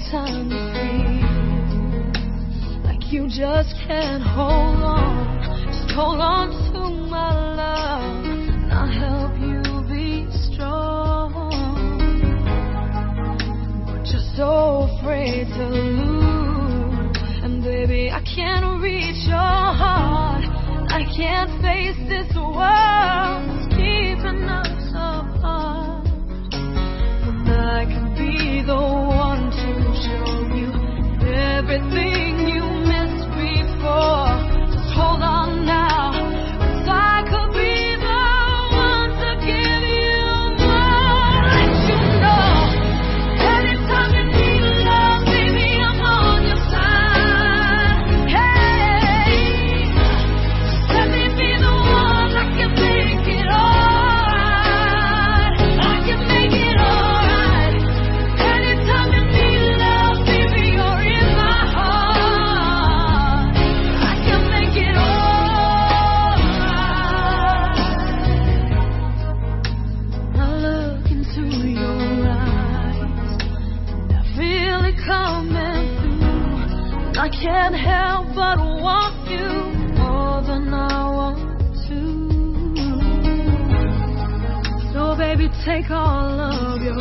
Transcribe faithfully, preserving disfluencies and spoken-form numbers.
Anytime you feel like you just can't hold on, just hold on to my love, and I'll help you be strong. But you're so afraid to lose, and baby, I can't reach your heart. I can't face this world that's keeping us apart. And I can be the one to show you everything you missed before. Just hold on now, 'cause I could be the one to give you more. Let you know, anytime you need love, baby, I'm on your side. Hey, just let me be the one. I can make it alright. I can make it alright. Anytime you need love, baby, you're in my heart. I can make it alright. I look into your eyes, and I feel it coming through, and I can't help but want you more than I want to. So baby, take all of your